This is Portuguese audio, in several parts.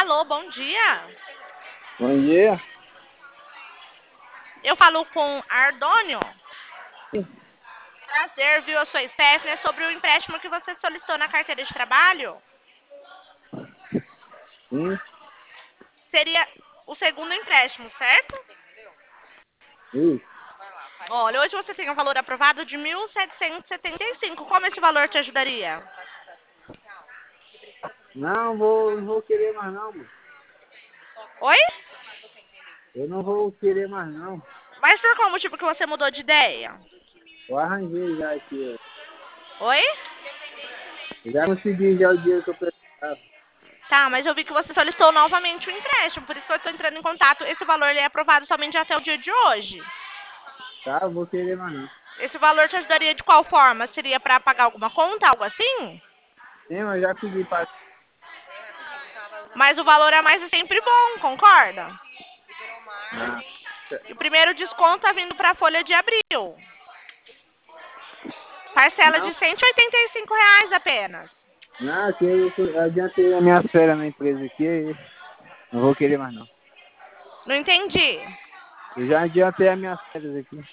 Alô, bom dia. Bom dia. Eu falo com Ardônio. Prazer, viu? Eu sou Stephanie. É sobre o empréstimo que você solicitou na carteira de trabalho. Sim, Seria o segundo empréstimo, certo? isso. Olha, hoje você tem um valor aprovado de 1.775. Como esse valor te ajudaria? Não vou querer mais não, mano. Oi? Eu não vou querer mais não. Mas por qual motivo que você mudou de ideia? Eu arranjei já aqui, Oi? ó. Já consegui já o dinheiro que eu precisava. Tá, mas eu vi que você solicitou novamente o empréstimo, por isso que eu estou entrando em contato. Esse valor ele é aprovado somente até o dia de hoje. Tá, eu vou querer mais não. Esse valor te ajudaria de qual forma? Seria para pagar alguma conta, algo assim? Sim, mas eu já pedi para... Mas o valor a mais é sempre bom, concorda? Ah, E o primeiro desconto tá vindo para a folha de abril. Parcela não, de R$ 185 apenas. não, que eu adiantei a minha férias na empresa aqui e não vou querer mais não. Não entendi. Eu já adiantei as minhas férias aqui.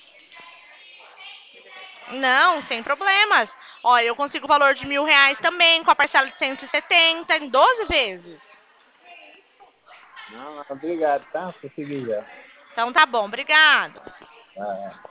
Não, sem problemas. Olha, eu consigo o valor de R$ 1.000 também, com a parcela de 170 em 12 vezes. Não, obrigado, tá? Consegui já. Então tá bom, obrigado. Ah, é.